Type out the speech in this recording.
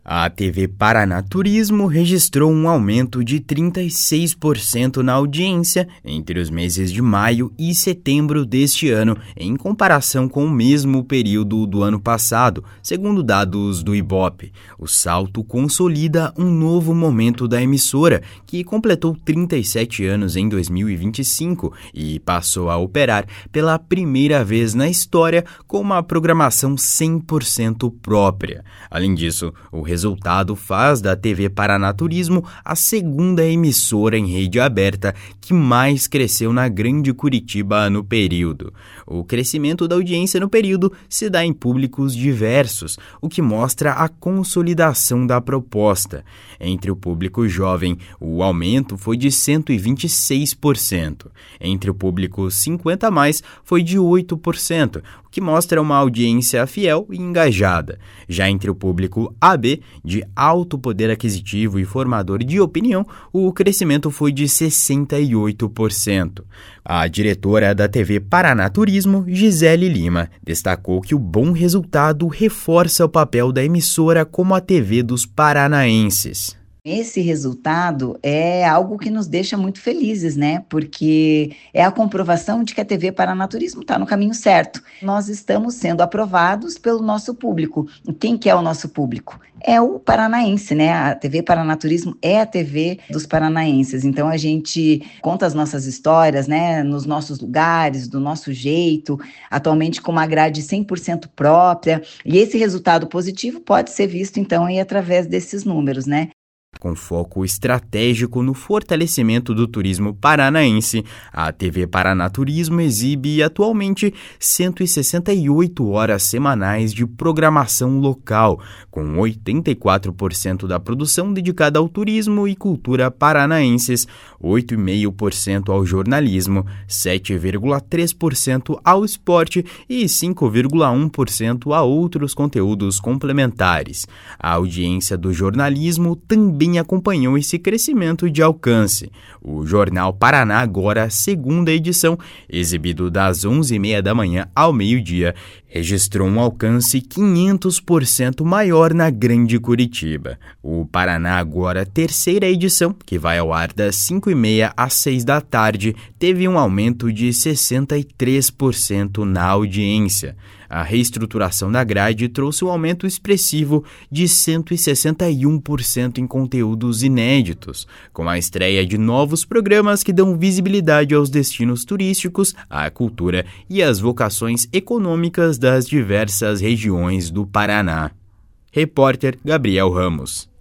A TV Paraná Turismo registrou um aumento de 36% na audiência entre os meses de maio e setembro deste ano, em comparação com o mesmo período do ano passado, segundo dados do Ibope. O salto consolida um novo momento da emissora, que completou 37 anos em 2025 e passou a operar pela primeira vez na história com uma programação 100% própria. Além disso, o resultado faz da TV Paraná Turismo a segunda emissora em rede aberta que mais cresceu na Grande Curitiba no período. O crescimento da audiência no período se dá em públicos diversos, o que mostra a consolidação da proposta. Entre o público jovem, o aumento foi de 126%. Entre o público 50+, foi de 8%, o que mostra uma audiência fiel e engajada. Já entre o público AB, de alto poder aquisitivo e formador de opinião, o crescimento foi de 68%. A diretora da TV Paraná Turismo, Gisele Lima, destacou que o bom resultado reforça o papel da emissora como a TV dos paranaenses. Esse resultado é algo que nos deixa muito felizes, né? Porque é a comprovação de que a TV Paraná Turismo está no caminho certo. Nós estamos sendo aprovados pelo nosso público. E quem que é o nosso público? É o paranaense, né? A TV Paraná Turismo é a TV dos paranaenses. Então a gente conta as nossas histórias, né? Nos nossos lugares, do nosso jeito, atualmente com uma grade 100% própria. E esse resultado positivo pode ser visto, então, aí através desses números, né? Com foco estratégico no fortalecimento do turismo paranaense, a TV Paraná Turismo exibe atualmente 168 horas semanais de programação local, com 84% da produção dedicada ao turismo e cultura paranaenses, 8,5% ao jornalismo, 7,3% ao esporte e 5,1% a outros conteúdos complementares. A audiência do jornalismo também acompanhou esse crescimento de alcance. O Jornal Paraná Agora, segunda edição, exibido das 11h30 da manhã ao meio-dia, registrou um alcance 500% maior na Grande Curitiba. O Paraná Agora, terceira edição, que vai ao ar das 5h30 às 6 da tarde, teve um aumento de 63% na audiência. A reestruturação da grade trouxe um aumento expressivo de 161% em conteúdos inéditos, com a estreia de novos programas que dão visibilidade aos destinos turísticos, à cultura e às vocações econômicas das diversas regiões do Paraná. Repórter Gabriel Ramos.